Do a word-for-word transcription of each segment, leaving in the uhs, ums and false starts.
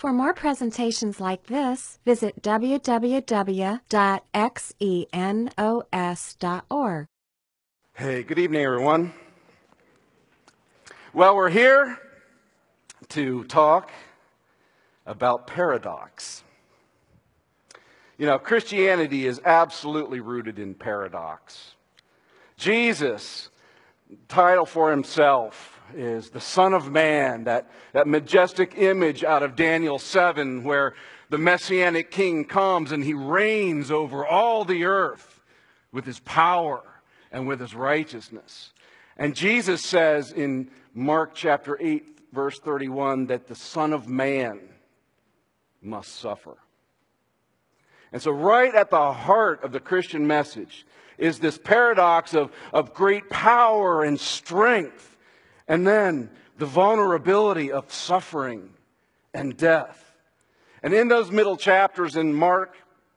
For more presentations like this, visit w w w dot xenos dot org. Hey, good evening, everyone. Well, we're here to talk about paradox. You know, Christianity is absolutely rooted in paradox. Jesus' title for himself is the Son of Man, that, that majestic image out of Daniel seven where the Messianic King comes and he reigns over all the earth with his power and with his righteousness. And Jesus says in Mark chapter eight, verse thirty-one, that the Son of Man must suffer. And so right at the heart of the Christian message is this paradox of, of great power and strength, and then the vulnerability of suffering and death. And in those middle chapters in Mark,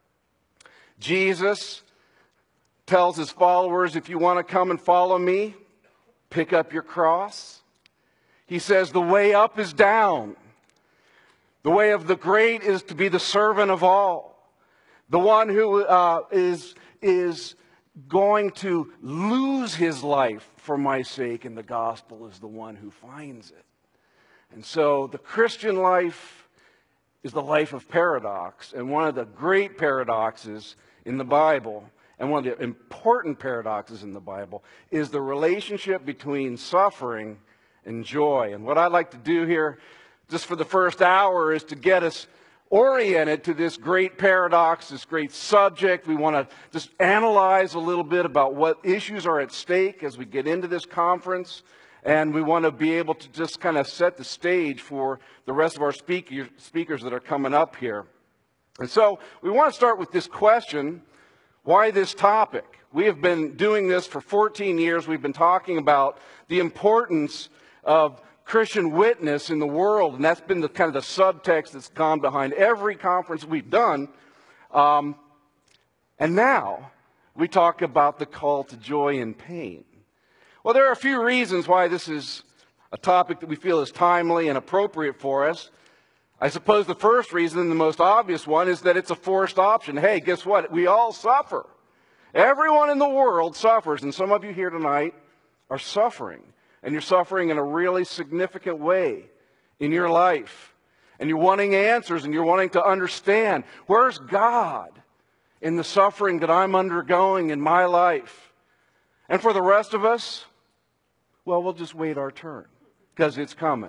Jesus tells his followers, if you want to come and follow me, pick up your cross. He says the way up is down. The way of the great is to be the servant of all. The one who uh, is, is going to lose his life for my sake in the gospel is the one who finds it. And so the Christian life is the life of paradox. And one of the great paradoxes in the Bible, and one of the important paradoxes in the Bible, is the relationship between suffering and joy. And what I'd like to do here, just for the first hour, is to get us oriented to this great paradox, this great subject. We want to just analyze a little bit about what issues are at stake as we get into this conference. And we want to be able to just kind of set the stage for the rest of our speaker, speakers that are coming up here. And so we want to start with this question: why this topic? We have been doing this for fourteen years. We've been talking about the importance of Christian witness in the world, and that's been the kind of the subtext that's gone behind every conference we've done. Um, and now we talk about the call to joy in pain. Well, there are a few reasons why this is a topic that we feel is timely and appropriate for us. I suppose the first reason, and the most obvious one, is that it's a forced option. Hey, guess what? We all suffer. Everyone in the world suffers, and some of you here tonight are suffering. And you're suffering in a really significant way in your life. And you're wanting answers, and you're wanting to understand, where's God in the suffering that I'm undergoing in my life? And for the rest of us, well, we'll just wait our turn, because it's coming.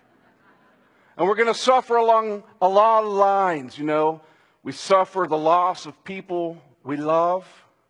And we're going to suffer along a lot of lines, you know. We suffer the loss of people we love.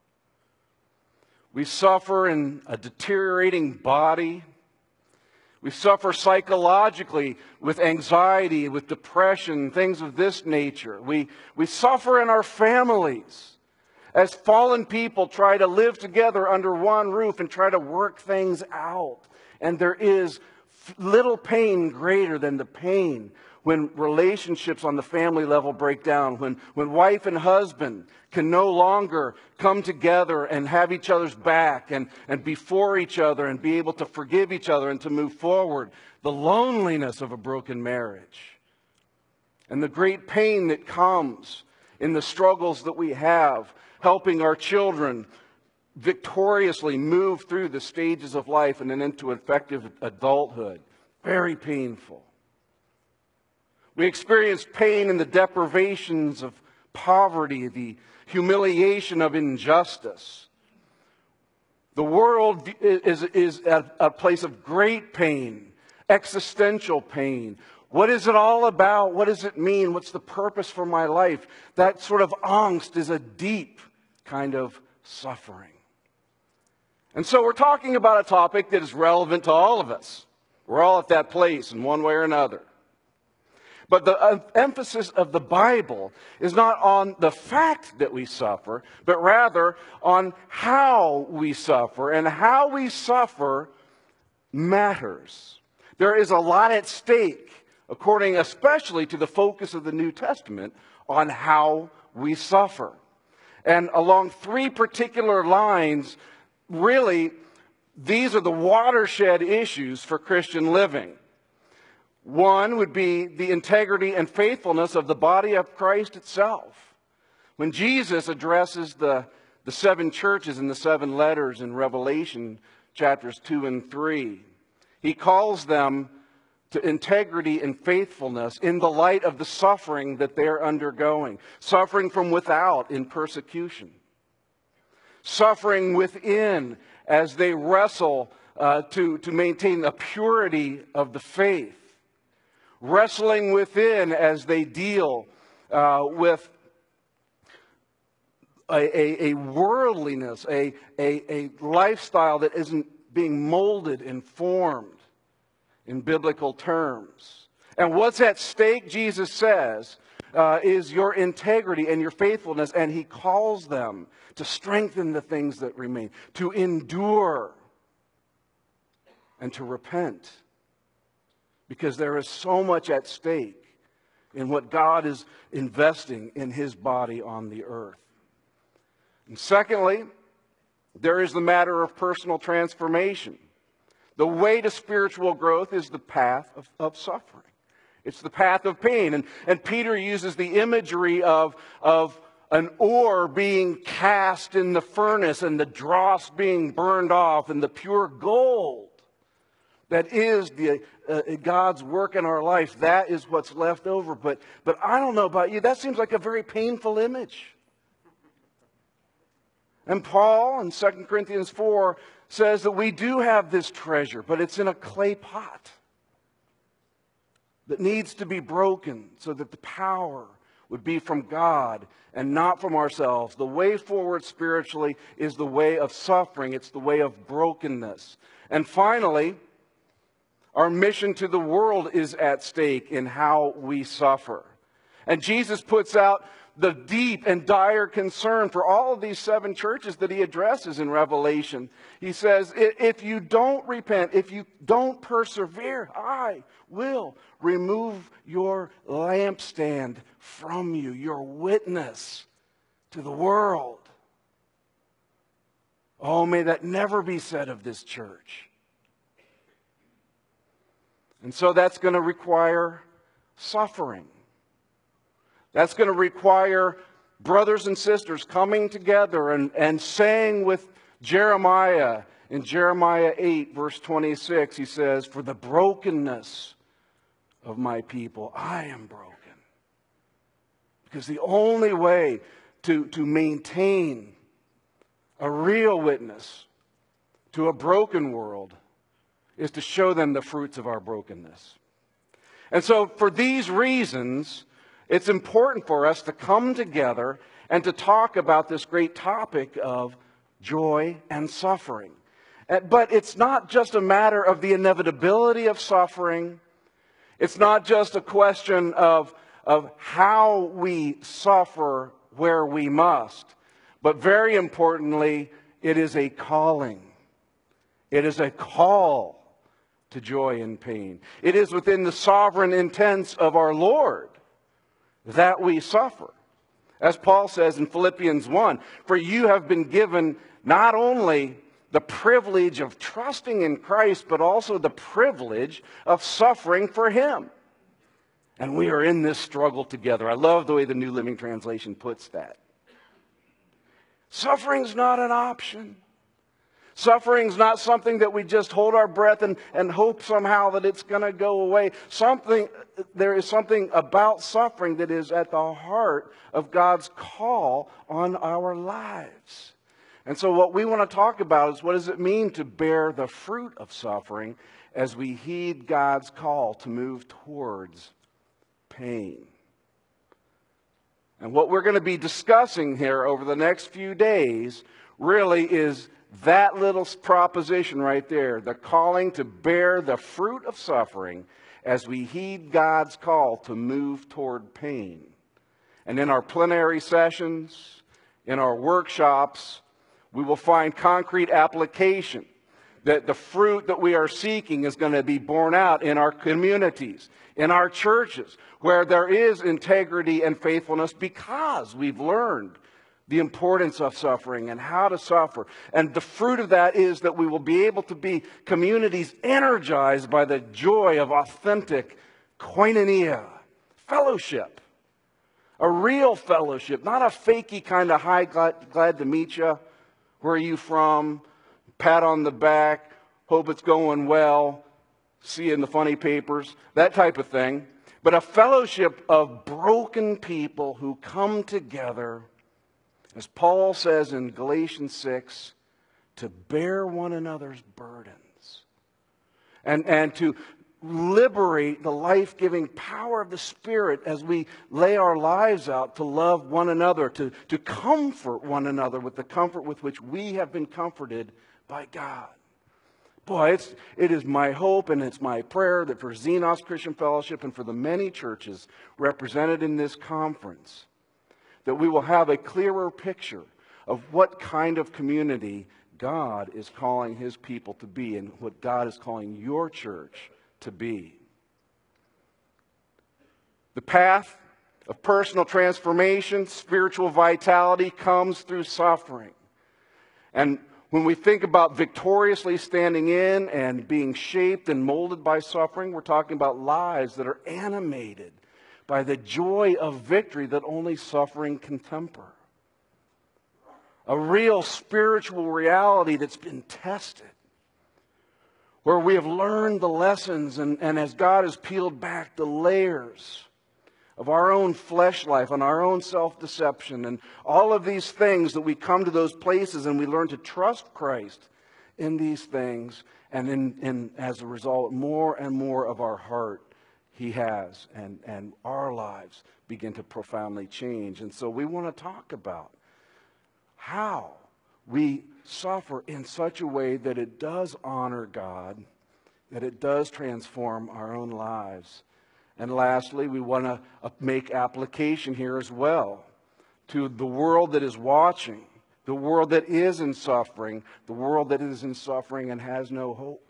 We suffer in a deteriorating body. We suffer psychologically with anxiety, with depression, things of this nature. We, we suffer in our families as fallen people try to live together under one roof and try to work things out. And there is little pain greater than the pain when relationships on the family level break down, when, when wife and husband can no longer come together and have each other's back and, and be for each other and be able to forgive each other and to move forward. The loneliness of a broken marriage and the great pain that comes in the struggles that we have, helping our children victoriously move through the stages of life and then into effective adulthood. Very painful. We experience pain in the deprivations of poverty, the humiliation of injustice. The world is, is a, a place of great pain, existential pain. What is it all about? What does it mean? What's the purpose for my life? That sort of angst is a deep kind of suffering. And so we're talking about a topic that is relevant to all of us. We're all at that place in one way or another. But the emphasis of the Bible is not on the fact that we suffer, but rather on how we suffer. And how we suffer matters. There is a lot at stake, according especially to the focus of the New Testament, on how we suffer. And along three particular lines, really, these are the watershed issues for Christian living. One would be the integrity and faithfulness of the body of Christ itself. When Jesus addresses the, the seven churches in the seven letters in Revelation chapters two and three, he calls them to integrity and faithfulness in the light of the suffering that they're undergoing. Suffering from without in persecution. Suffering within as they wrestle uh, to, to maintain the purity of the faith. Wrestling within as they deal uh, with a, a, a worldliness, a, a, a lifestyle that isn't being molded and formed in biblical terms. And what's at stake, Jesus says, uh, is your integrity and your faithfulness. And he calls them to strengthen the things that remain, to endure, and to repent. Because there is so much at stake in what God is investing in his body on the earth. And secondly, there is the matter of personal transformation. The way to spiritual growth is the path of, of suffering. It's the path of pain. And, and Peter uses the imagery of, of an ore being cast in the furnace and the dross being burned off and the pure gold that is the, uh, God's work in our life. That is what's left over. But, but I don't know about you, that seems like a very painful image. And Paul in Second Corinthians four says that we do have this treasure, but it's in a clay pot that needs to be broken so that the power would be from God and not from ourselves. The way forward spiritually is the way of suffering. It's the way of brokenness. And finally, our mission to the world is at stake in how we suffer. And Jesus puts out the deep and dire concern for all of these seven churches that he addresses in Revelation. He says, if you don't repent, if you don't persevere, I will remove your lampstand from you, your witness to the world. Oh, may that never be said of this church. And so that's going to require suffering. That's going to require brothers and sisters coming together and, and saying with Jeremiah, in Jeremiah eight, verse twenty-six, he says, for the brokenness of my people, I am broken. Because the only way to, to maintain a real witness to a broken world is to show them the fruits of our brokenness. And so for these reasons, it's important for us to come together and to talk about this great topic of joy and suffering. But it's not just a matter of the inevitability of suffering. It's not just a question of, of how we suffer where we must. But very importantly, it is a calling. It is a call to joy and pain. It is within the sovereign intents of our Lord that we suffer. As Paul says in Philippians one, for you have been given not only the privilege of trusting in Christ, but also the privilege of suffering for him. And we are in this struggle together. I love the way the New Living Translation puts that. Suffering's not an option. Suffering's not something that we just hold our breath and, and hope somehow that it's going to go away. Something, there is something about suffering that is at the heart of God's call on our lives. And so what we want to talk about is, what does it mean to bear the fruit of suffering as we heed God's call to move towards pain? And what we're going to be discussing here over the next few days really is that little proposition right there, the calling to bear the fruit of suffering as we heed God's call to move toward pain. And in our plenary sessions, in our workshops, we will find concrete application that the fruit that we are seeking is going to be borne out in our communities, in our churches, where there is integrity and faithfulness because we've learned the importance of suffering and how to suffer. And the fruit of that is that we will be able to be communities energized by the joy of authentic koinonia, fellowship. A real fellowship, not a fakey kind of hi, glad, glad to meet you. Where are you from? Pat on the back, hope it's going well, see you in the funny papers, that type of thing. But a fellowship of broken people who come together, as Paul says in Galatians six, to bear one another's burdens and, and to liberate the life-giving power of the Spirit as we lay our lives out to love one another, to, to comfort one another with the comfort with which we have been comforted by God. Boy, it's, it is my hope and it's my prayer that for Xenos Christian Fellowship and for the many churches represented in this conference, that we will have a clearer picture of what kind of community God is calling His people to be and what God is calling your church to be. The path of personal transformation, spiritual vitality comes through suffering. And when we think about victoriously standing in and being shaped and molded by suffering, we're talking about lives that are animated by the joy of victory that only suffering can temper. A real spiritual reality that's been tested, where we have learned the lessons and, and as God has peeled back the layers of our own flesh life and our own self-deception and all of these things, that we come to those places and we learn to trust Christ in these things, and in, in, as a result, more and more of our heart He has, and, and our lives begin to profoundly change. And so we want to talk about how we suffer in such a way that it does honor God, that it does transform our own lives. And lastly, we want to make application here as well to the world that is watching, the world that is in suffering, the world that is in suffering and has no hope.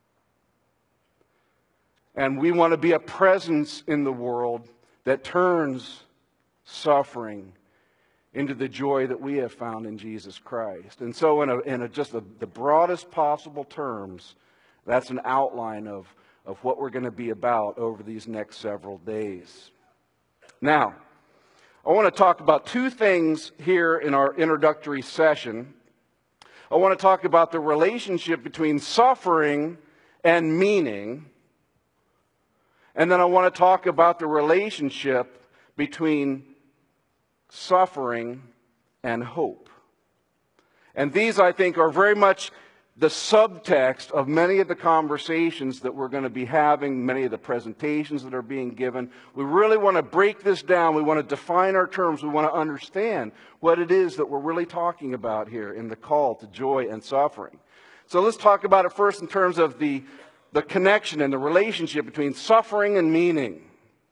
And we want to be a presence in the world that turns suffering into the joy that we have found in Jesus Christ. And so in, a, in a, just a, the broadest possible terms, that's an outline of, of what we're going to be about over these next several days. Now, I want to talk about two things here in our introductory session. I want to talk about the relationship between suffering and meaning. And then I want to talk about the relationship between suffering and hope. And these, I think, are very much the subtext of many of the conversations that we're going to be having, many of the presentations that are being given. We really want to break this down. We want to define our terms. We want to understand what it is that we're really talking about here in the call to joy and suffering. So let's talk about it first in terms of the, the connection and the relationship between suffering and meaning.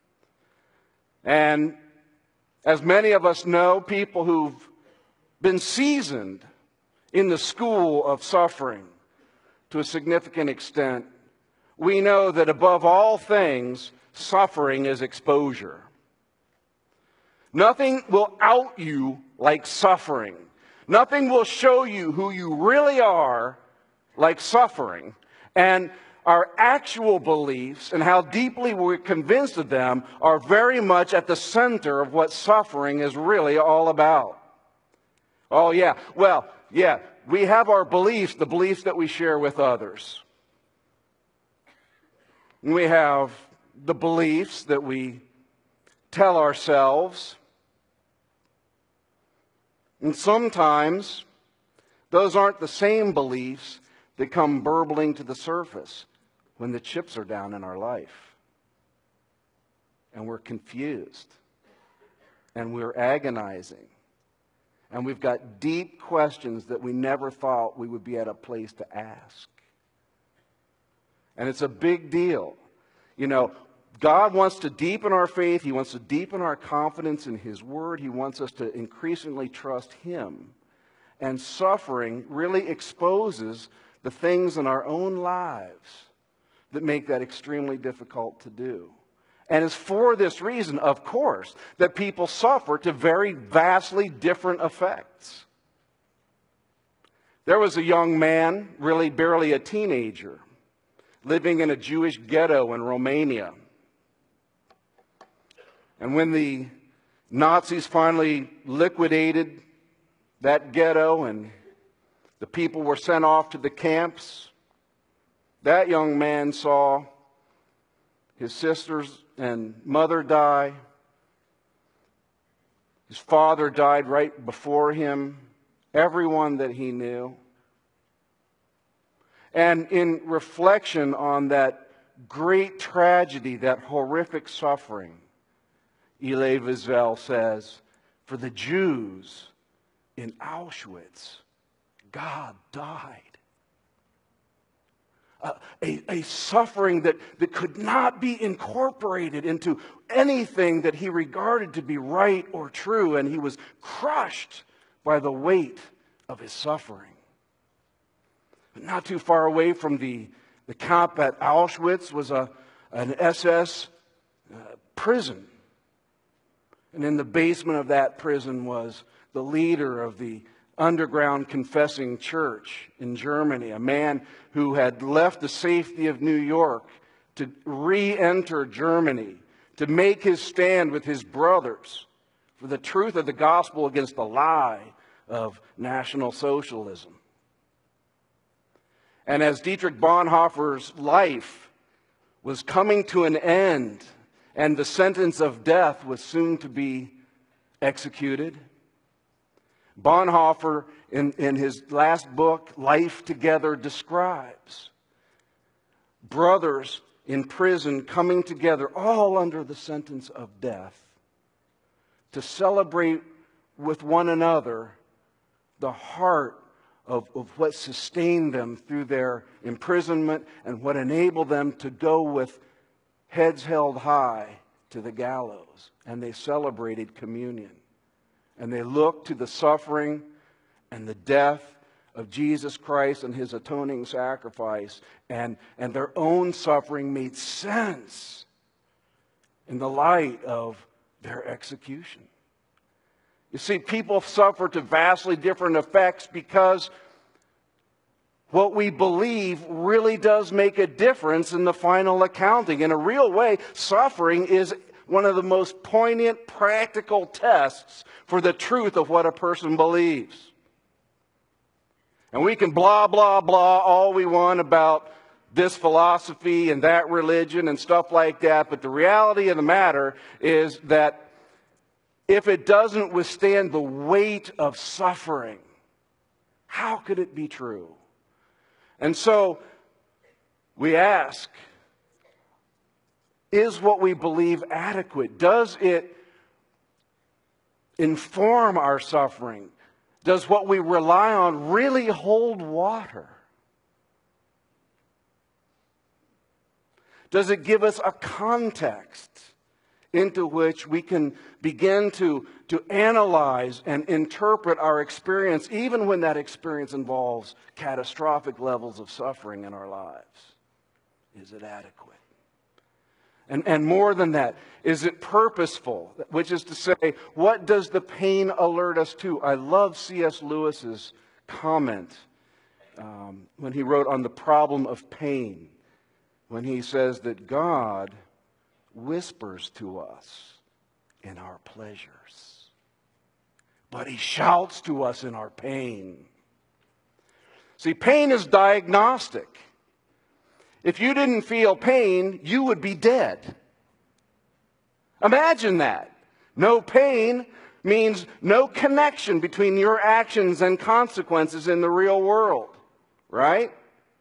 And as many of us know, people who've been seasoned in the school of suffering to a significant extent, we know that above all things, suffering is exposure. Nothing will out you like suffering. Nothing will show you who you really are like suffering. And our actual beliefs and how deeply we're convinced of them are very much at the center of what suffering is really all about. Oh, yeah. Well, yeah, we have our beliefs, the beliefs that we share with others. And we have the beliefs that we tell ourselves. And sometimes those aren't the same beliefs that come burbling to the surface when the chips are down in our life. And we're confused. And we're agonizing. And we've got deep questions that we never thought we would be at a place to ask. And it's a big deal. You know, God wants to deepen our faith. He wants to deepen our confidence in His Word. He wants us to increasingly trust Him. And suffering really exposes the things in our own lives that make that extremely difficult to do. And it's for this reason, of course, that people suffer to very vastly different effects. There was a young man, really barely a teenager, living in a Jewish ghetto in Romania. And when the Nazis finally liquidated that ghetto and the people were sent off to the camps, that young man saw his sisters and mother die. His father died right before him. Everyone that he knew. And in reflection on that great tragedy, that horrific suffering, Elie Wiesel says, for the Jews in Auschwitz, God died. Uh, a, a suffering that, that could not be incorporated into anything that he regarded to be right or true, and he was crushed by the weight of his suffering. But not too far away from the, the camp at Auschwitz was a, an S S uh, prison. And in the basement of that prison was the leader of the underground confessing church in Germany, a man who had left the safety of New York to re-enter Germany, to make his stand with his brothers for the truth of the gospel against the lie of National Socialism. And as Dietrich Bonhoeffer's life was coming to an end and the sentence of death was soon to be executed, Bonhoeffer, in, in his last book, Life Together, describes brothers in prison coming together, all under the sentence of death, to celebrate with one another the heart of, of what sustained them through their imprisonment and what enabled them to go with heads held high to the gallows. And they celebrated communion. And they looked to the suffering and the death of Jesus Christ and his atoning sacrifice. And, and their own suffering made sense in the light of their execution. You see, people suffer to vastly different effects because what we believe really does make a difference in the final accounting. In a real way, suffering is one of the most poignant, practical tests for the truth of what a person believes. And we can blah, blah, blah all we want about this philosophy and that religion and stuff like that, but the reality of the matter is that if it doesn't withstand the weight of suffering, how could it be true? And so we ask, is what we believe adequate? Does it inform our suffering? Does what we rely on really hold water? Does it give us a context into which we can begin to, to analyze and interpret our experience, even when that experience involves catastrophic levels of suffering in our lives? Is it adequate? And, and more than that, is it purposeful? Which is to say, what does the pain alert us to? I love C S Lewis's comment um, when he wrote on the problem of pain, when he says that God whispers to us in our pleasures, but he shouts to us in our pain. See, pain is diagnostic. If you didn't feel pain, you would be dead. Imagine that. No pain means no connection between your actions and consequences in the real world, right?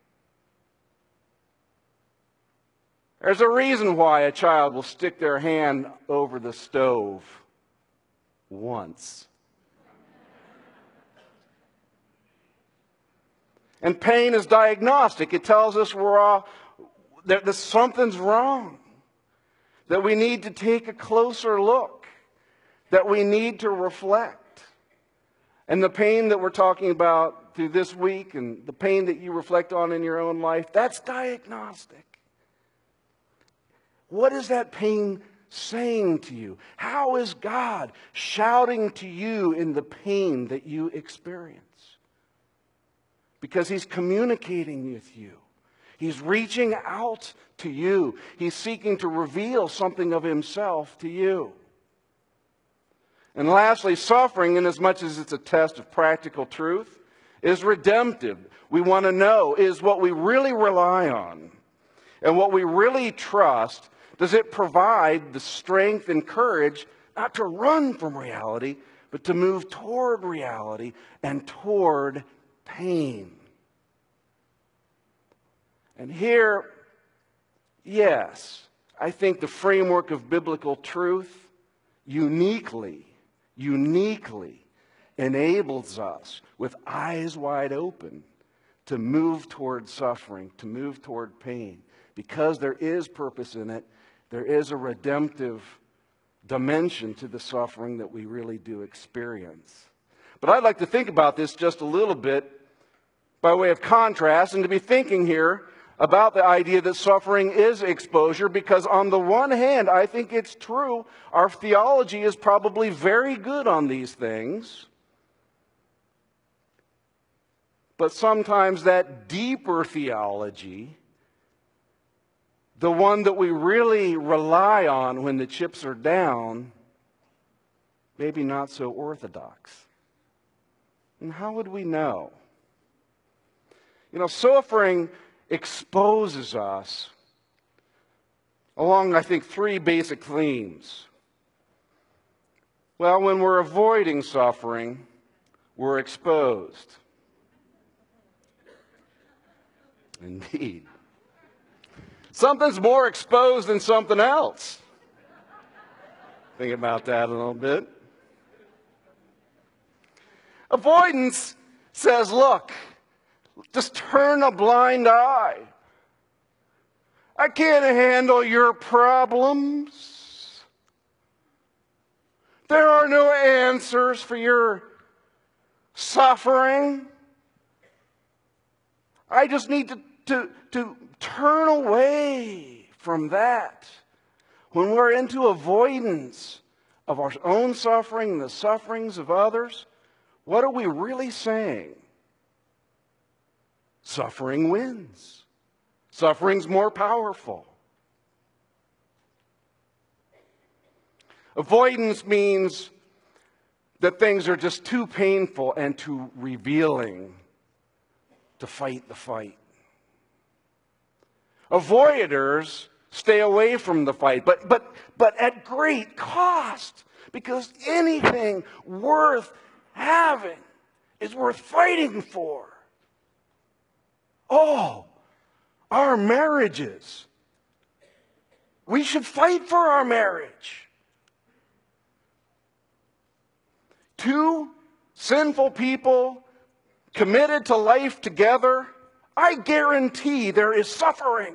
There's a reason why a child will stick their hand over the stove once. And pain is diagnostic. It tells us we're all, that, that something's wrong, that we need to take a closer look, that we need to reflect. And the pain that we're talking about through this week and the pain that you reflect on in your own life, that's diagnostic. What is that pain saying to you? How is God shouting to you in the pain that you experience? Because he's communicating with you. He's reaching out to you. He's seeking to reveal something of himself to you. And lastly, suffering, inasmuch as it's a test of practical truth, is redemptive. We want to know, is what we really rely on and what we really trust, does it provide the strength and courage not to run from reality, but to move toward reality and toward pain? And here, yes, I think the framework of biblical truth uniquely, uniquely enables us with eyes wide open to move toward suffering, to move toward pain. Because there is purpose in it, there is a redemptive dimension to the suffering that we really do experience. But I'd like to think about this just a little bit by way of contrast, and to be thinking here about the idea that suffering is exposure, because on the one hand, I think it's true, our theology is probably very good on these things. But sometimes that deeper theology, the one that we really rely on when the chips are down, maybe not so orthodox. And how would we know? You know, suffering exposes us along, I think, three basic themes. Well, when we're avoiding suffering, we're exposed. Indeed. Something's more exposed than something else. Think about that a little bit. Avoidance says, look, just turn a blind eye. I can't handle your problems. There are no answers for your suffering. I just need to, to, to turn away from that. When we're into avoidance of our own suffering and the sufferings of others, what are we really saying? Suffering wins. Suffering's more powerful. Avoidance means that things are just too painful and too revealing to fight the fight. Avoiders stay away from the fight, but, but, but at great cost, because anything worth having is worth fighting for. Oh, our marriages. We should fight for our marriage. Two sinful people committed to life together, I guarantee there is suffering.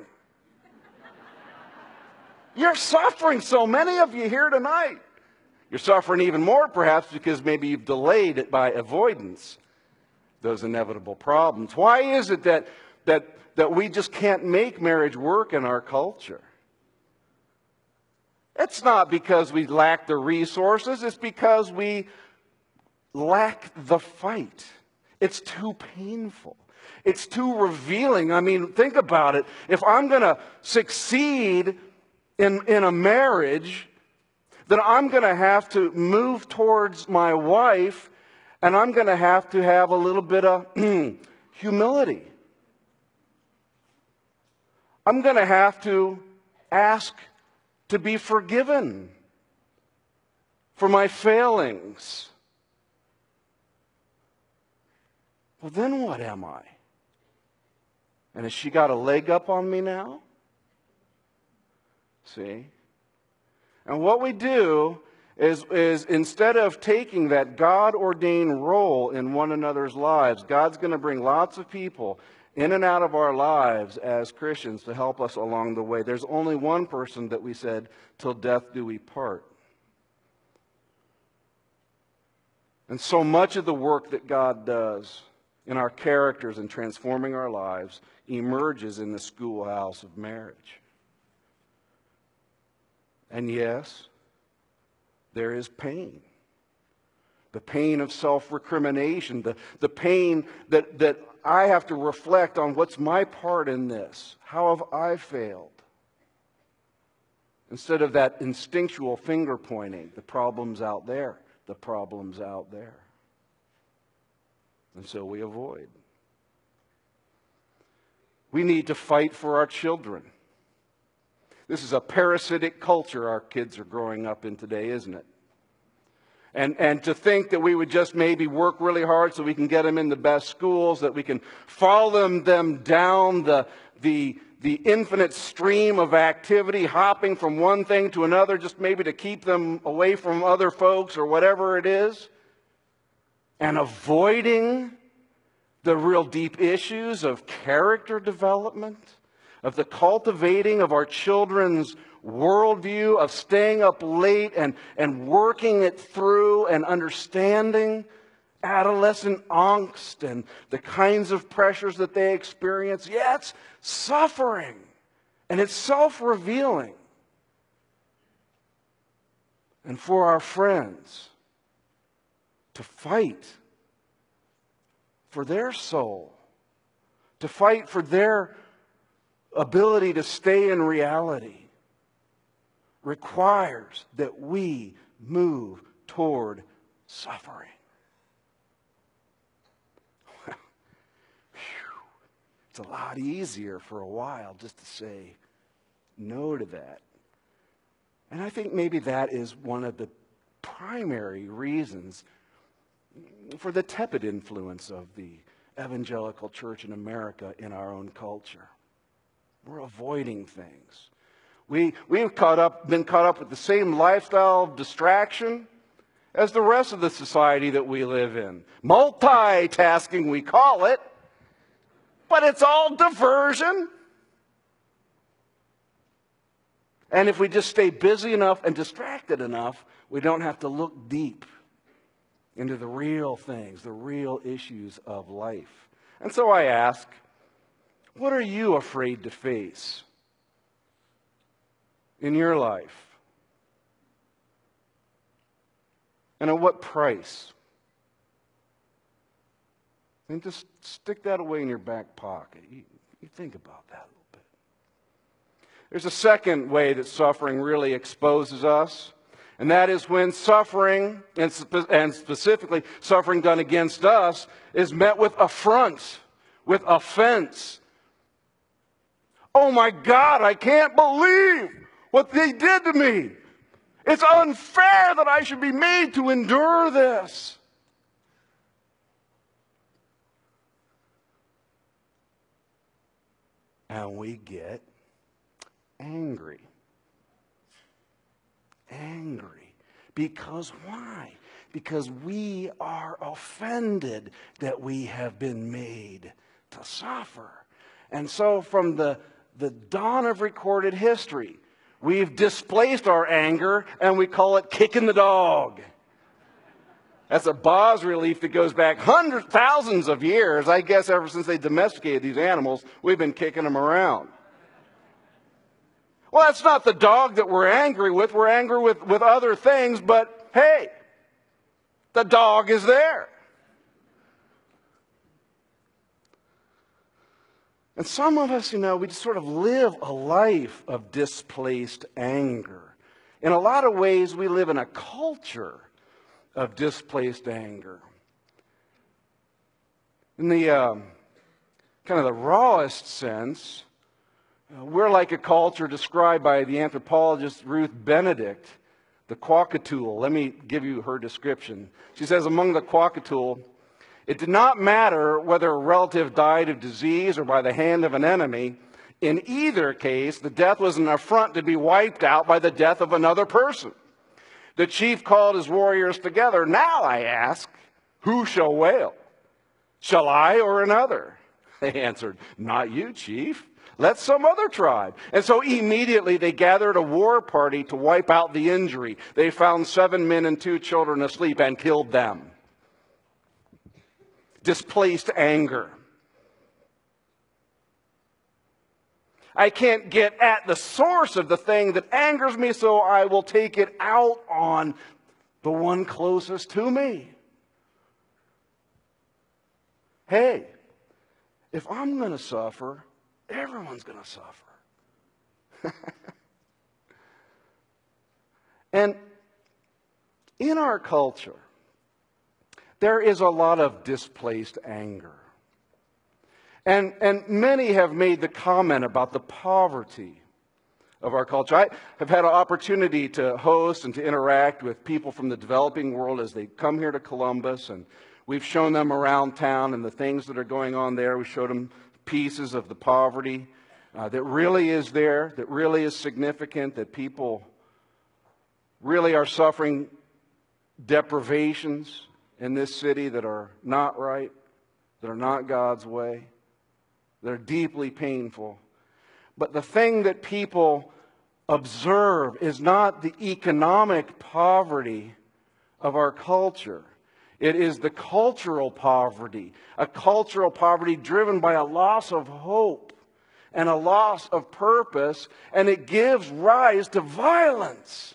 You're suffering, so many of you here tonight. You're suffering even more perhaps because maybe you've delayed it by avoidance, those inevitable problems. Why is it that, that, that we just can't make marriage work in our culture? It's not because we lack the resources, it's because we lack the fight. It's too painful. It's too revealing. I mean, think about it. If I'm going to succeed in, in a marriage, then I'm going to have to move towards my wife, and I'm going to have to have a little bit of humility. I'm going to have to ask to be forgiven for my failings. Well, then what am I? And has she got a leg up on me now? See? And what we do is, is instead of taking that God-ordained role in one another's lives, God's going to bring lots of people in and out of our lives as Christians to help us along the way. There's only one person that we said, till death do we part. And so much of the work that God does in our characters and transforming our lives emerges in the schoolhouse of marriage. And yes, there is pain. The pain of self-recrimination, the, the pain that, that I have to reflect on what's my part in this. How have I failed? Instead of that instinctual finger pointing, the problem's out there. the problem's out there. And so we avoid. We need to fight for our children. This is a parasitic culture our kids are growing up in today, isn't it? And, and to think that we would just maybe work really hard so we can get them in the best schools, that we can follow them, them down the, the, the infinite stream of activity, hopping from one thing to another, just maybe to keep them away from other folks or whatever it is, and avoiding the real deep issues of character development, of the cultivating of our children's worldview, of staying up late and, and working it through and understanding adolescent angst and the kinds of pressures that they experience. Yeah, it's suffering and it's self-revealing. And for our friends to fight for their soul, to fight for their ability to stay in reality, requires that we move toward suffering. Well, it's a lot easier for a while just to say no to that. And I think maybe that is one of the primary reasons for the tepid influence of the evangelical church in America in our own culture. We're avoiding things. We, we've caught up, been caught up with the same lifestyle of distraction as the rest of the society that we live in. Multitasking, we call it, but it's all diversion. And if we just stay busy enough and distracted enough, we don't have to look deep into the real things, the real issues of life. And so I ask, what are you afraid to face in your life? And at what price? And just stick that away in your back pocket. You, you think about that a little bit. There's a second way that suffering really exposes us. And that is when suffering, and, spe- and specifically suffering done against us, is met with affront, with offense. Oh my God, I can't believe what they did to me. It's unfair that I should be made to endure this. And we get angry. Angry. Because why? Because we are offended that we have been made to suffer. And so from the, the dawn of recorded history, we've displaced our anger and we call it kicking the dog. That's a bas relief that goes back hundreds, thousands of years. I guess ever since they domesticated these animals, we've been kicking them around. Well, that's not the dog that we're angry with. We're angry with, with other things, but hey, the dog is there. And some of us, you know, we just sort of live a life of displaced anger. In a lot of ways, we live in a culture of displaced anger. In the um, kind of the rawest sense, uh, we're like a culture described by the anthropologist Ruth Benedict, the Kwakatool. Let me give you her description. She says, among the Kwakatool, it did not matter whether a relative died of disease or by the hand of an enemy. In either case, the death was an affront to be wiped out by the death of another person. The chief called his warriors together. Now I ask, who shall wail? Shall I or another? They answered, not you, chief. Let some other tribe. And so immediately they gathered a war party to wipe out the injury. They found seven men and two children asleep and killed them. Displaced anger. I can't get at the source of the thing that angers me, so I will take it out on the one closest to me. Hey, if I'm going to suffer, everyone's going to suffer. And In our culture, there is a lot of displaced anger. And, and many have made the comment about the poverty of our culture. I have had an opportunity to host and to interact with people from the developing world as they come here to Columbus, and we've shown them around town and the things that are going on there. We showed them pieces of the poverty uh, that really is there, that really is significant, that people really are suffering deprivations in this city that are not right, that are not God's way, that are deeply painful. But the thing that people observe is not the economic poverty of our culture. It is the cultural poverty, a cultural poverty driven by a loss of hope and a loss of purpose, and it gives rise to violence.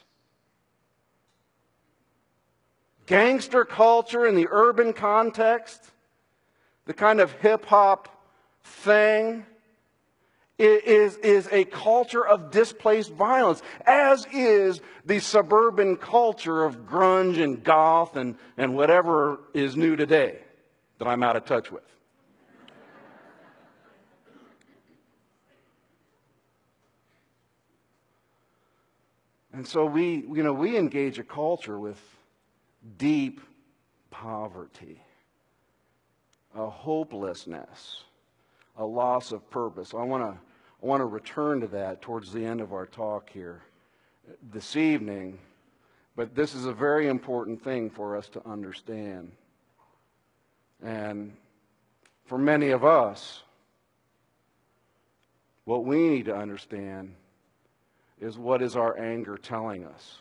Gangster culture in the urban context, the kind of hip-hop thing, is, is a culture of displaced violence, as is the suburban culture of grunge and goth and, and whatever is new today that I'm out of touch with. And so we, you know, we engage a culture with deep poverty, a hopelessness, a loss of purpose. I want to I want to return to that towards the end of our talk here this evening, but this is a very important thing for us to understand. And for many of us, what we need to understand is, what is our anger telling us?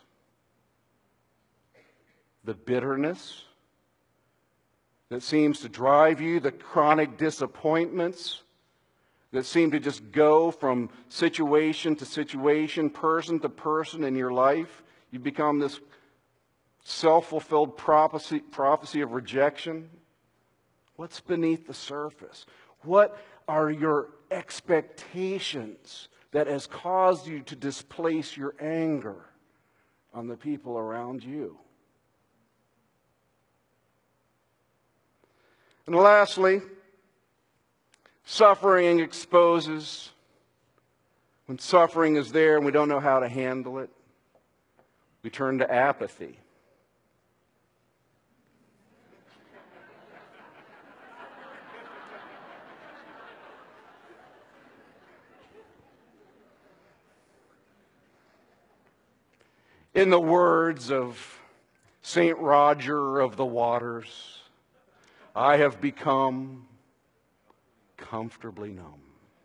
The bitterness that seems to drive you, the chronic disappointments that seem to just go from situation to situation, person to person in your life. You become this self-fulfilled prophecy, prophecy of rejection. What's beneath the surface? What are your expectations that has caused you to displace your anger on the people around you? And lastly, suffering exposes. When suffering is there and we don't know how to handle it, we turn to apathy. In the words of Saint Roger of the Waters, I have become comfortably numb.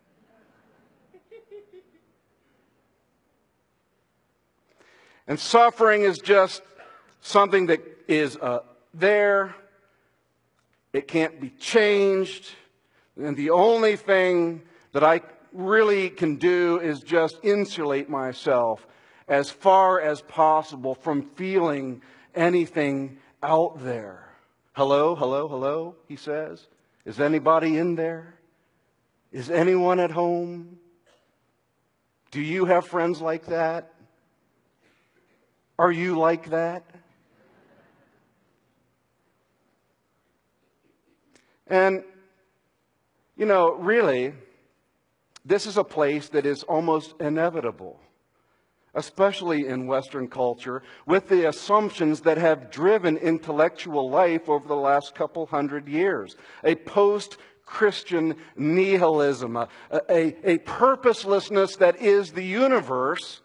And suffering is just something that is uh, there. It can't be changed. And the only thing that I really can do is just insulate myself as far as possible from feeling anything out there. Hello, hello, hello, he says. Is anybody in there? Is anyone at home? Do you have friends like that? Are you like that? And, you know, really, this is a place that is almost inevitable, especially in Western culture, with the assumptions that have driven intellectual life over the last couple hundred years. A post-Christian nihilism, a, a, a purposelessness that is the universe.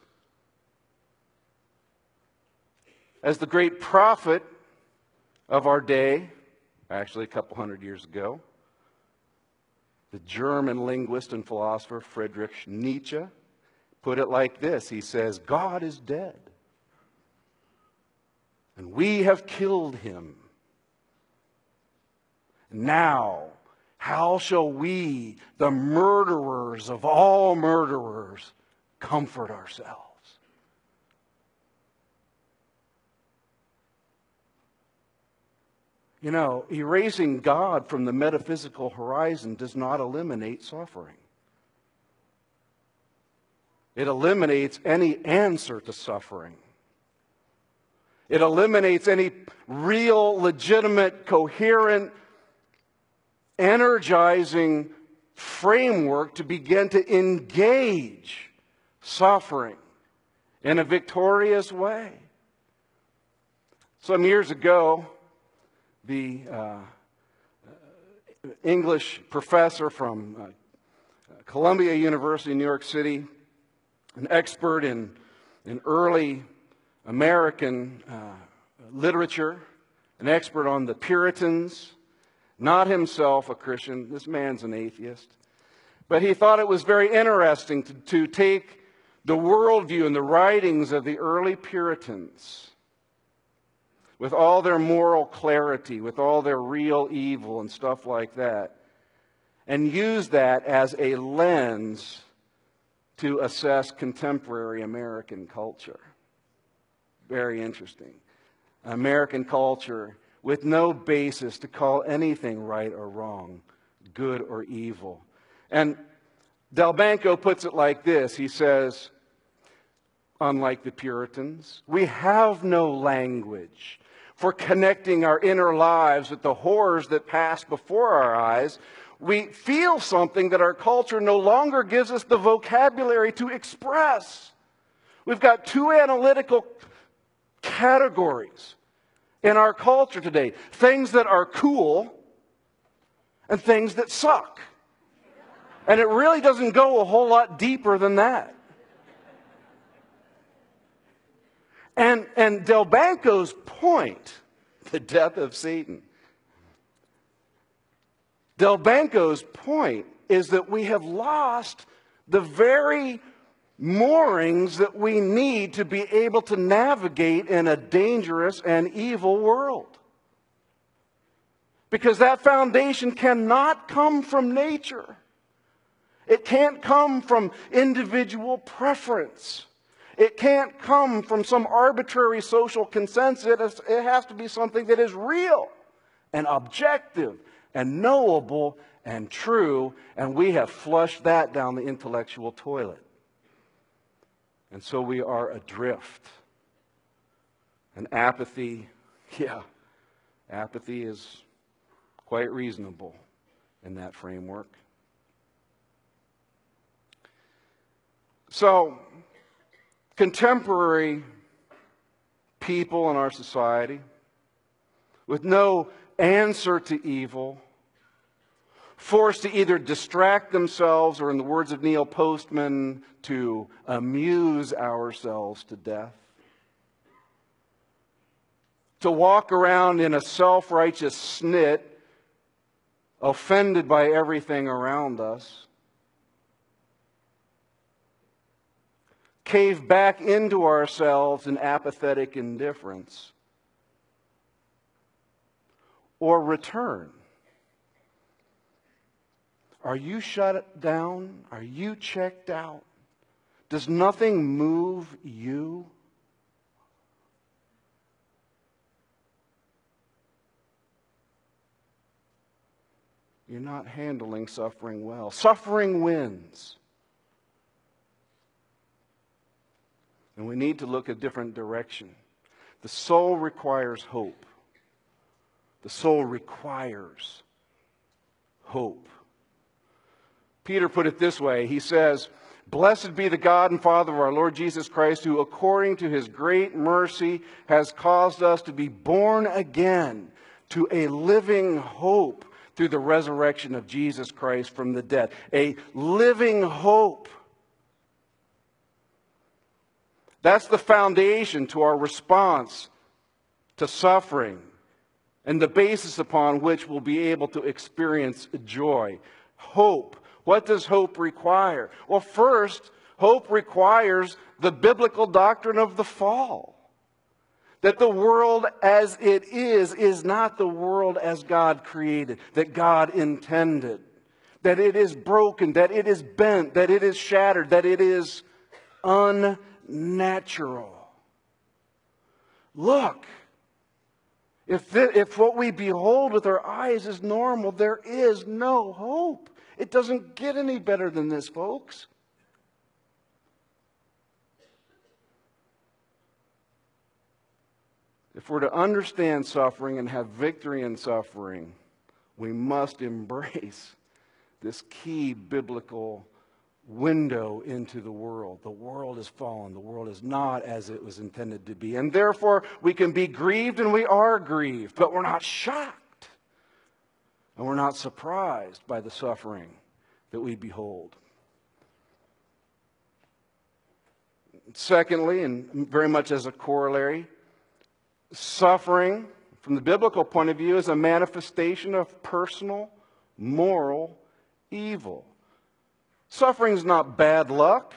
As the great prophet of our day, actually a couple hundred years ago, the German linguist and philosopher Friedrich Nietzsche put it like this. He says, God is dead, and we have killed him. Now, how shall we, the murderers of all murderers, comfort ourselves? You know, erasing God from the metaphysical horizon does not eliminate suffering. It eliminates any answer to suffering. It eliminates any real, legitimate, coherent, energizing framework to begin to engage suffering in a victorious way. Some years ago, the uh, English professor from uh, Columbia University in New York City, an expert in, in early American uh, literature, an expert on the Puritans, not himself a Christian, this man's an atheist, but he thought it was very interesting to, to take the worldview and the writings of the early Puritans with all their moral clarity, with all their real evil and stuff like that, and use that as a lens to assess contemporary American culture. Very interesting. American culture with no basis to call anything right or wrong, good or evil. And Delbanco puts it like this. He says, unlike the Puritans, we have no language for connecting our inner lives with the horrors that pass before our eyes. We feel something that our culture no longer gives us the vocabulary to express. We've got two analytical categories in our culture today. Things that are cool and things that suck. And it really doesn't go a whole lot deeper than that. And, and Delbanco's point, the death of Satan, Delbanco's point is that we have lost the very moorings that we need to be able to navigate in a dangerous and evil world. Because that foundation cannot come from nature. It can't come from individual preference. It can't come from some arbitrary social consensus. It has to be something that is real and objective and knowable and true. And we have flushed that down the intellectual toilet. And so we are adrift. And apathy, yeah, apathy is quite reasonable in that framework. So, contemporary people in our society, with no answer to evil, forced to either distract themselves or, in the words of Neil Postman, to amuse ourselves to death. To walk around in a self-righteous snit, offended by everything around us. Cave back into ourselves in apathetic indifference. Or return. Are you shut down? Are you checked out? Does nothing move you? You're not handling suffering well. Suffering wins. And we need to look a different direction. The soul requires hope. The soul requires hope. Peter put it this way. He says, "Blessed be the God and Father of our Lord Jesus Christ, who according to his great mercy has caused us to be born again to a living hope through the resurrection of Jesus Christ from the dead." A living hope. That's the foundation to our response to suffering and the basis upon which we'll be able to experience joy. Hope. What does hope require? Well, first, hope requires the biblical doctrine of the fall. That the world as it is is not the world as God created, that God intended. That it is broken, that it is bent, that it is shattered, that it is unnatural. Look, if, the, if what we behold with our eyes is normal, there is no hope. It doesn't get any better than this, folks. If we're to understand suffering and have victory in suffering, we must embrace this key biblical window into the world. The world is fallen. The world is not as it was intended to be. And therefore, we can be grieved, and we are grieved, but we're not shocked. And we're not surprised by the suffering that we behold. Secondly, and very much as a corollary, suffering, from the biblical point of view, is a manifestation of personal, moral evil. Suffering is not bad luck,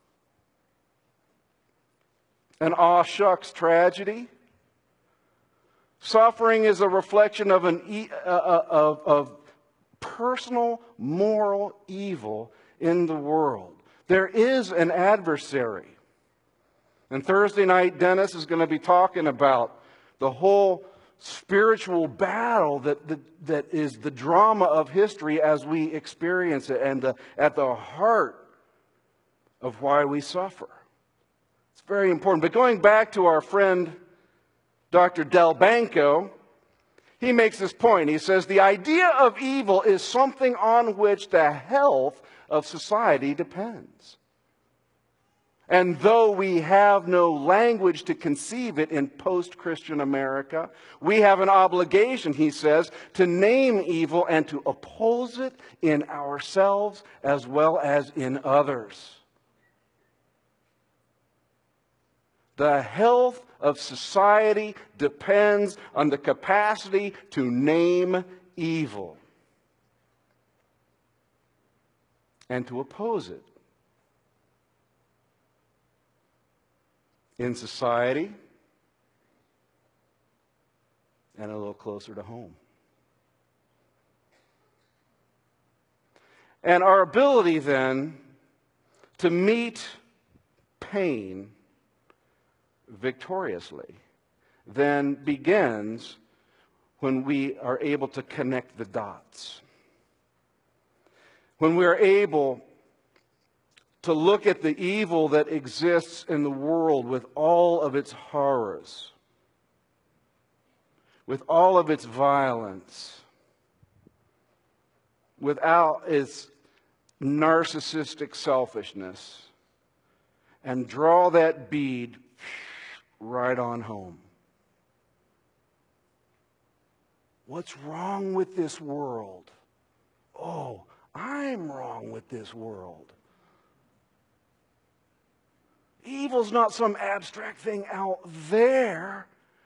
an aw shucks tragedy. Suffering is a reflection of an e- uh, uh, of, of personal moral evil in the world. There is an adversary. And Thursday night, Dennis is going to be talking about the whole spiritual battle that, that, that is the drama of history as we experience it, and the, at the heart of why we suffer. It's very important. But going back to our friend Doctor Del Banco, he makes this point. He says, the idea of evil is something on which the health of society depends. And though we have no language to conceive it in post-Christian America, we have an obligation, he says, to name evil and to oppose it in ourselves as well as in others. The health of society depends on the capacity to name evil and to oppose it. In society, and a little closer to home. And our ability then to meet pain victoriously then begins when we are able to connect the dots. When we are able to look at the evil that exists in the world with all of its horrors, with all of its violence, without its narcissistic selfishness, and draw that bead right on home. What's wrong with this world? Oh, I'm wrong with this world. Evil's not some abstract thing out there.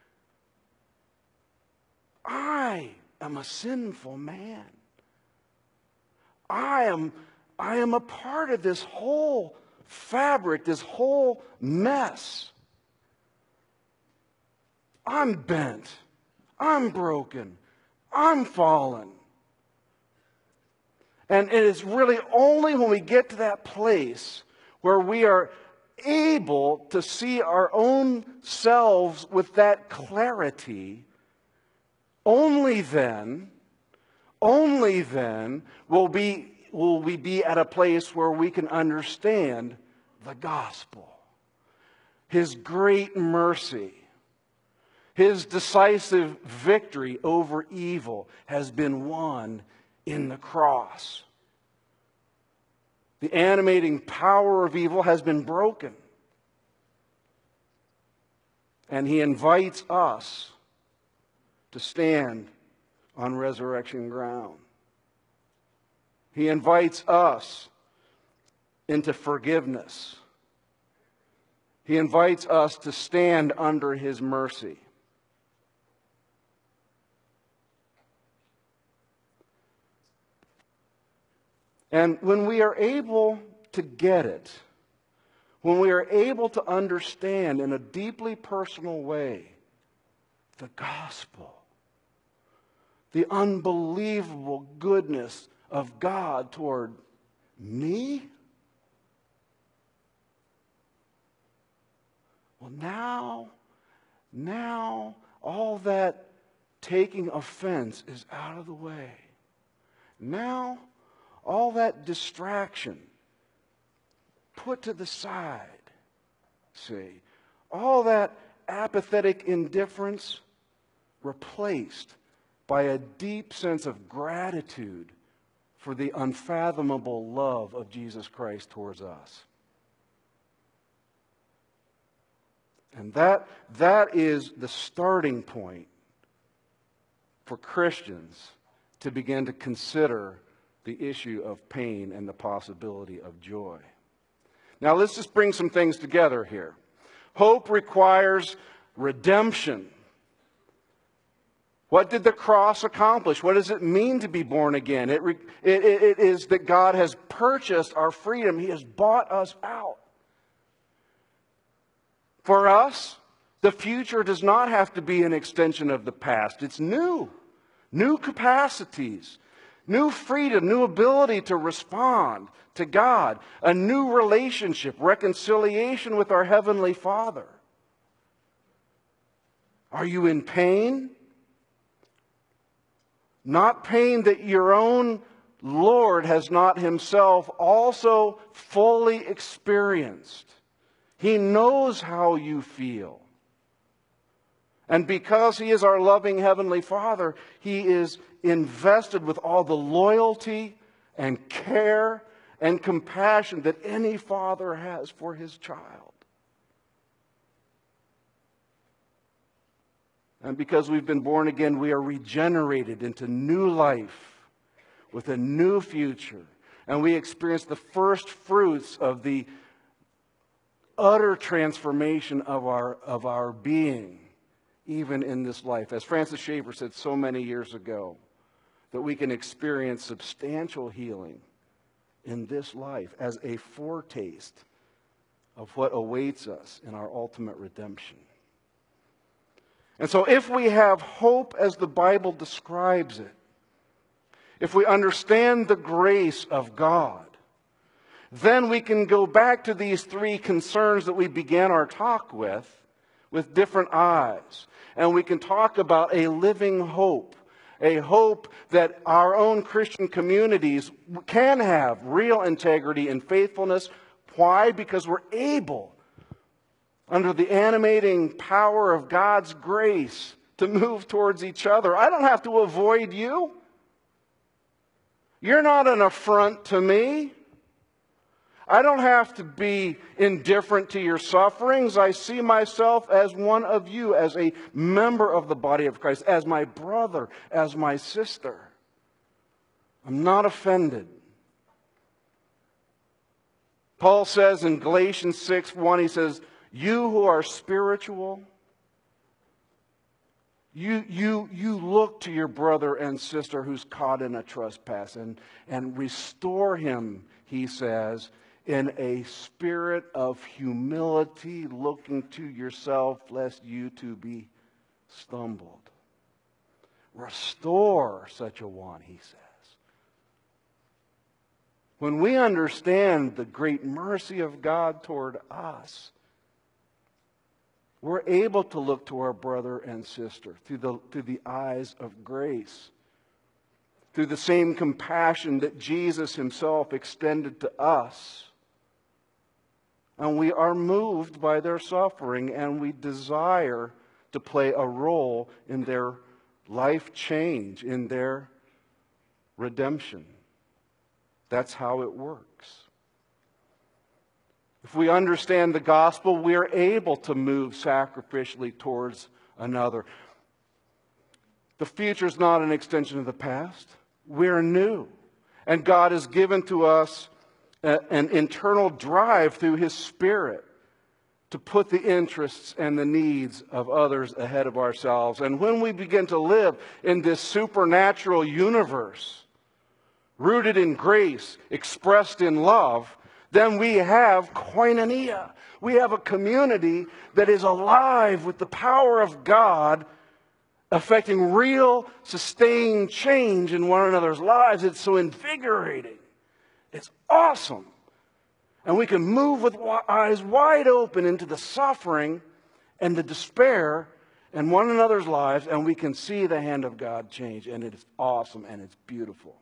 I am a sinful man. I am, I am a part of this whole fabric, this whole mess. I'm bent. I'm broken. I'm fallen. And it is really only when we get to that place where we are able to see our own selves with that clarity, only then, only then will be, will we be at a place where we can understand the gospel, His great mercy. His decisive victory over evil has been won in the cross. The animating power of evil has been broken. And He invites us to stand on resurrection ground. He invites us into forgiveness. He invites us to stand under His mercy. And when we are able to get it, when we are able to understand in a deeply personal way the gospel, the unbelievable goodness of God toward me, well, now, now all that taking offense is out of the way. Now, all that distraction put to the side, see. All that apathetic indifference replaced by a deep sense of gratitude for the unfathomable love of Jesus Christ towards us. And that, that is the starting point for Christians to begin to consider the issue of pain and the possibility of joy. Now let's just bring some things together here. Hope requires redemption. What did the cross accomplish? What does it mean to be born again? It, re, it, it, it is that God has purchased our freedom. He has bought us out. For us, the future does not have to be an extension of the past. It's new. New capacities, new freedom, new ability to respond to God, a new relationship, reconciliation with our Heavenly Father. Are you in pain? Not pain that your own Lord has not Himself also fully experienced. He knows how you feel. And because He is our loving Heavenly Father, He is invested with all the loyalty and care and compassion that any father has for his child. And because we've been born again, we are regenerated into new life with a new future. And we experience the first fruits of the utter transformation of our, of our being, even in this life. As Francis Schaeffer said so many years ago, that we can experience substantial healing in this life as a foretaste of what awaits us in our ultimate redemption. And so if we have hope as the Bible describes it, if we understand the grace of God, then we can go back to these three concerns that we began our talk with, with different eyes. And we can talk about a living hope, a hope that our own Christian communities can have real integrity and faithfulness. Why? Because we're able, under the animating power of God's grace, to move towards each other. I don't have to avoid you. You're not an affront to me. I don't have to be indifferent to your sufferings. I see myself as one of you, as a member of the body of Christ, as my brother, as my sister. I'm not offended. Paul says in Galatians six one, he says, you who are spiritual, you, you, you look to your brother and sister who's caught in a trespass and, and restore him, he says, in a spirit of humility, looking to yourself, lest you too be stumbled. Restore such a one, he says. When we understand the great mercy of God toward us, we're able to look to our brother and sister through the, through the eyes of grace, through the same compassion that Jesus Himself extended to us. And we are moved by their suffering, and we desire to play a role in their life change, in their redemption. That's how it works. If we understand the gospel, we are able to move sacrificially towards another. The future is not an extension of the past. We're new. And God has given to us an internal drive through His Spirit to put the interests and the needs of others ahead of ourselves. And when we begin to live in this supernatural universe, rooted in grace, expressed in love, then we have koinonia. We have a community that is alive with the power of God, affecting real, sustained change in one another's lives. It's so invigorating. It's awesome. And we can move with eyes wide open into the suffering and the despair in one another's lives, and we can see the hand of God change. And it is awesome and it's beautiful.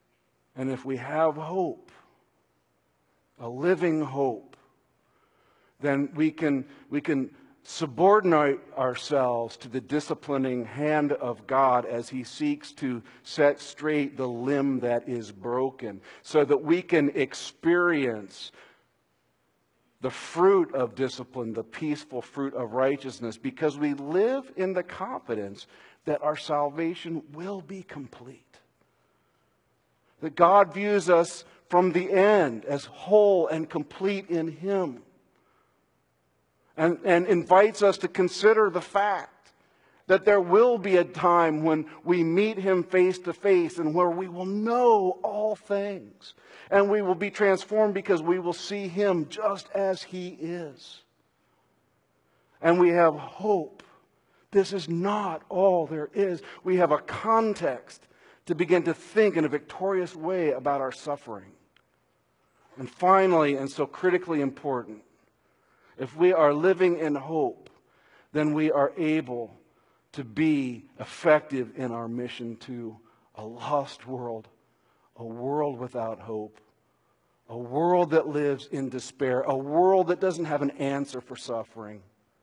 And if we have hope, a living hope, then we can, we can subordinate ourselves to the disciplining hand of God as He seeks to set straight the limb that is broken, so that we can experience the fruit of discipline, the peaceful fruit of righteousness, because we live in the confidence that our salvation will be complete. That God views us from the end as whole and complete in Him. And, and invites us to consider the fact that there will be a time when we meet Him face to face and where we will know all things. And we will be transformed because we will see Him just as He is. And we have hope. This is not all there is. We have a context to begin to think in a victorious way about our suffering. And finally, and so critically important, if we are living in hope, then we are able to be effective in our mission to a lost world, a world without hope, a world that lives in despair, a world that doesn't have an answer for suffering.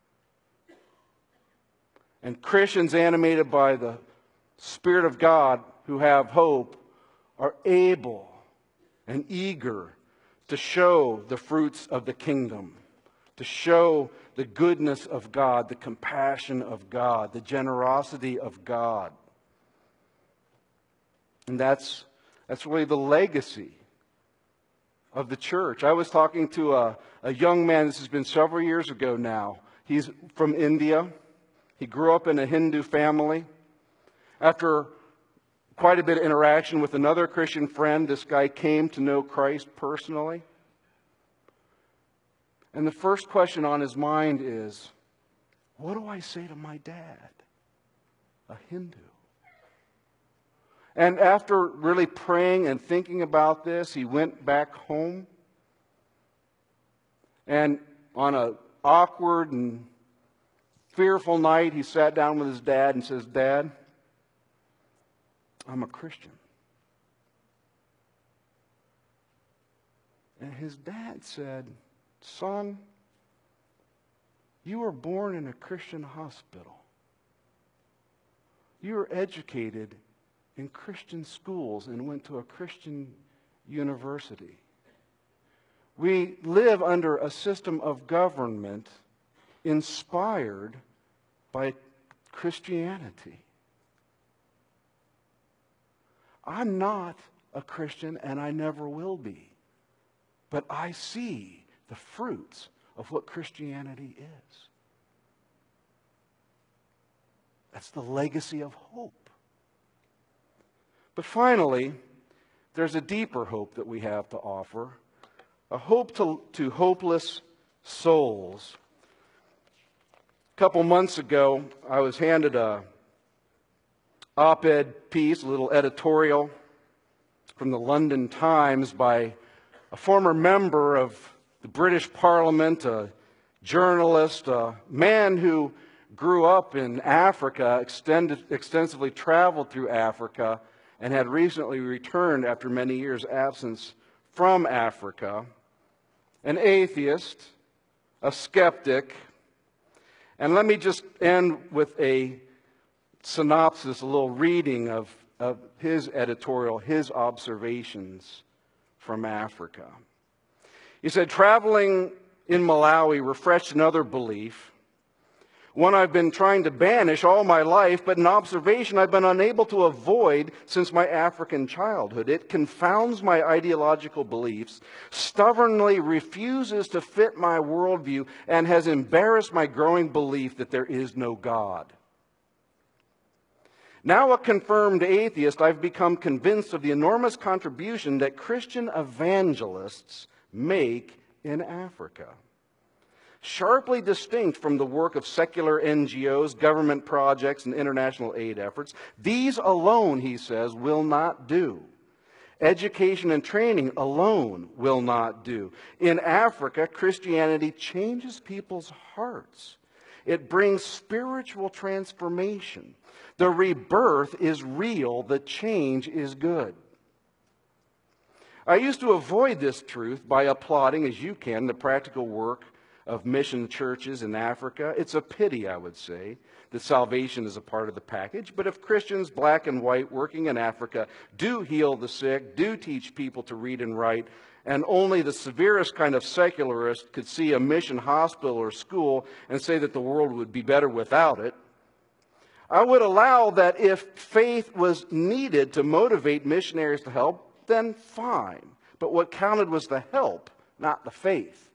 And Christians animated by the Spirit of God who have hope are able and eager to show the fruits of the kingdom, to show the goodness of God, the compassion of God, the generosity of God. And that's, that's really the legacy of the church. I was talking to a, a young man, this has been several years ago now. He's from India. He grew up in a Hindu family. After quite a bit of interaction with another Christian friend, this guy came to know Christ personally. And the first question on his mind is, what do I say to my dad, a Hindu? And after really praying and thinking about this, he went back home. And on an awkward and fearful night, he sat down with his dad and says, "Dad, I'm a Christian." And his dad said, "Son, you were born in a Christian hospital. You were educated in Christian schools and went to a Christian university. We live under a system of government inspired by Christianity. I'm not a Christian and I never will be, but I see the fruits of what Christianity is." That's the legacy of hope. But finally, there's a deeper hope that we have to offer, a hope to, to hopeless souls. A couple months ago, I was handed a op-ed piece, a little editorial from the London Times by a former member of the British Parliament, a journalist, a man who grew up in Africa, extended, extensively traveled through Africa, and had recently returned after many years' absence from Africa. An atheist, a skeptic. And let me just end with a synopsis, a little reading of, of his editorial, his observations from Africa. He said, "Traveling in Malawi refreshed another belief, one I've been trying to banish all my life, but an observation I've been unable to avoid since my African childhood. It confounds my ideological beliefs, stubbornly refuses to fit my worldview, and has embarrassed my growing belief that there is no God. Now a confirmed atheist, I've become convinced of the enormous contribution that Christian evangelists make in Africa. Sharply distinct from the work of secular N G Os, government projects, and international aid efforts, these alone, he says, will not do. Education and training alone will not do. In Africa, Christianity changes people's hearts. It brings spiritual transformation. The rebirth is real. The change is good. I used to avoid this truth by applauding, as you can, the practical work of mission churches in Africa. It's a pity, I would say, that salvation is a part of the package. But if Christians, black and white, working in Africa, do heal the sick, do teach people to read and write, and only the severest kind of secularist could see a mission hospital or school and say that the world would be better without it, I would allow that if faith was needed to motivate missionaries to help, then fine. But what counted was the help, not the faith.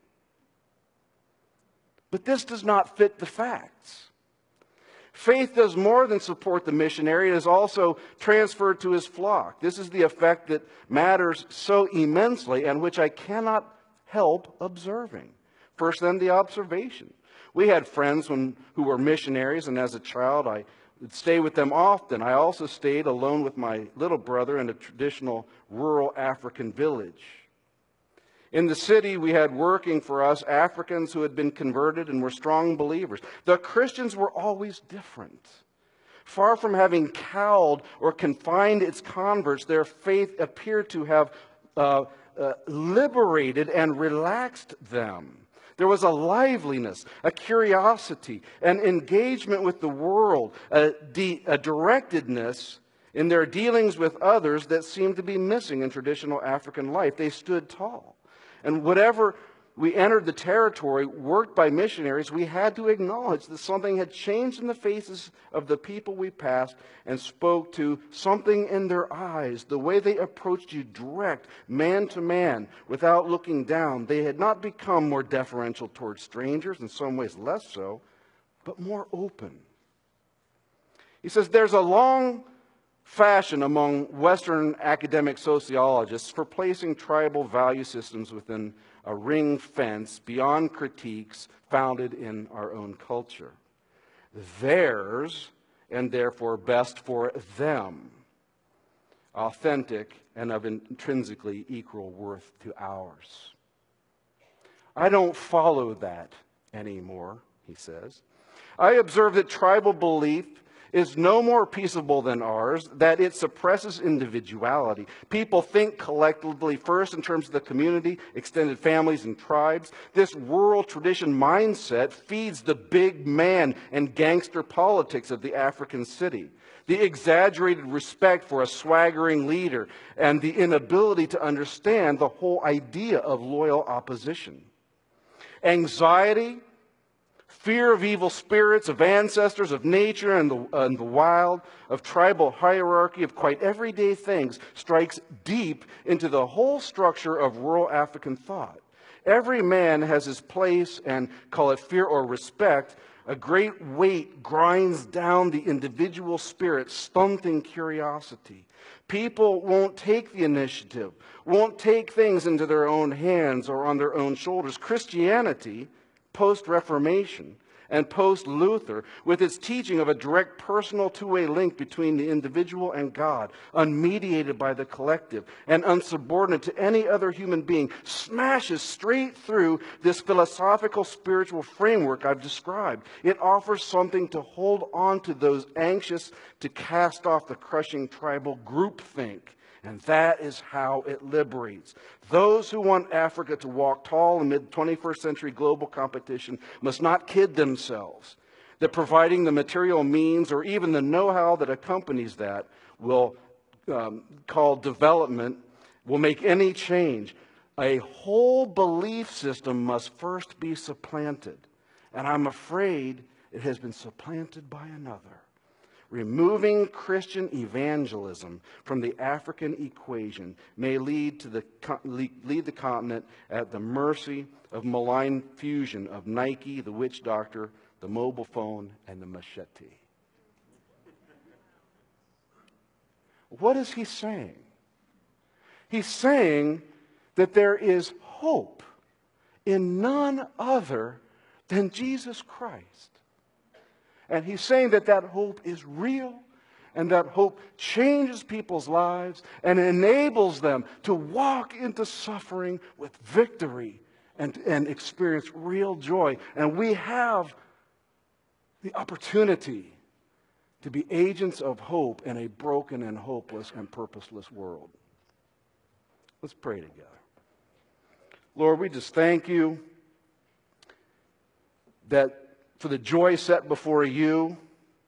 But this does not fit the facts. Faith does more than support the missionary. It is also transferred to his flock. This is the effect that matters so immensely and which I cannot help observing. First, then, the observation. We had friends when, who were missionaries, and as a child, I would stay with them often. I also stayed alone with my little brother in a traditional rural African village. In the city, we had working for us Africans who had been converted and were strong believers. The Christians were always different. Far from having cowed or confined its converts, their faith appeared to have uh, uh, liberated and relaxed them. There was a liveliness, a curiosity, an engagement with the world, a, de- a directedness in their dealings with others that seemed to be missing in traditional African life. They stood tall. And whatever we entered the territory worked by missionaries, we had to acknowledge that something had changed in the faces of the people we passed and spoke to, something in their eyes, the way they approached you direct, man to man, without looking down. They had not become more deferential towards strangers, in some ways less so, but more open. He says there's a long fashion among Western academic sociologists for placing tribal value systems within a ring fence beyond critiques founded in our own culture. Theirs, and therefore best for them, authentic and of intrinsically equal worth to ours. I don't follow that anymore, he says. I observe that tribal belief is no more peaceable than ours, that it suppresses individuality. People think collectively first in terms of the community, extended families, and tribes. This rural tradition mindset feeds the big man and gangster politics of the African city. The exaggerated respect for a swaggering leader and the inability to understand the whole idea of loyal opposition. Anxiety, fear of evil spirits, of ancestors, of nature and the, and the wild, of tribal hierarchy, of quite everyday things, strikes deep into the whole structure of rural African thought. Every man has his place, and call it fear or respect. A great weight grinds down the individual spirit, stunting curiosity. People won't take the initiative, won't take things into their own hands or on their own shoulders. Christianity, post-Reformation and post-Luther, with its teaching of a direct personal two-way link between the individual and God, unmediated by the collective and unsubordinate to any other human being, smashes straight through this philosophical spiritual framework I've described. It offers something to hold on to those anxious to cast off the crushing tribal groupthink. And that is how it liberates. Those who want Africa to walk tall amid twenty-first century global competition must not kid themselves that providing the material means or even the know-how that accompanies that will um, call development will make any change. A whole belief system must first be supplanted. And I'm afraid it has been supplanted by another. Removing Christian evangelism from the African equation may lead to the lead the continent at the mercy of malign fusion of Nike, the witch doctor, the mobile phone, and the machete. What is he saying? He's saying that there is hope in none other than Jesus Christ. And he's saying that that hope is real, and that hope changes people's lives and enables them to walk into suffering with victory and, and experience real joy. And we have the opportunity to be agents of hope in a broken and hopeless and purposeless world. Let's pray together. Lord, we just thank you that for the joy set before you,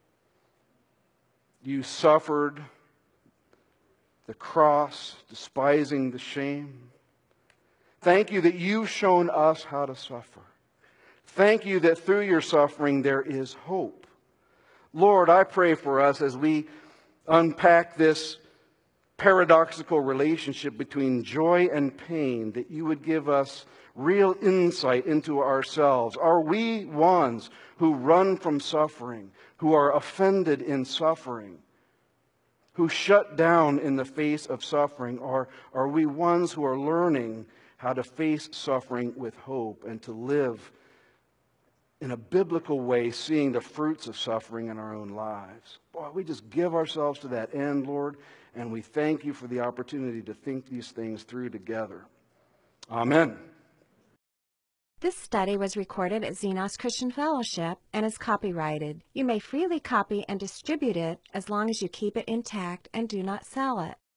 you suffered the cross, despising the shame. Thank you that you've shown us how to suffer. Thank you that through your suffering there is hope. Lord, I pray for us as we unpack this paradoxical relationship between joy and pain, that you would give us real insight into ourselves. Are we ones who run from suffering, who are offended in suffering, who shut down in the face of suffering? Or are we ones who are learning how to face suffering with hope and to live in a biblical way, seeing the fruits of suffering in our own lives? Boy, we just give ourselves to that end, Lord, and we thank you for the opportunity to think these things through together. Amen. This study was recorded at Xenos Christian Fellowship and is copyrighted. You may freely copy and distribute it as long as you keep it intact and do not sell it.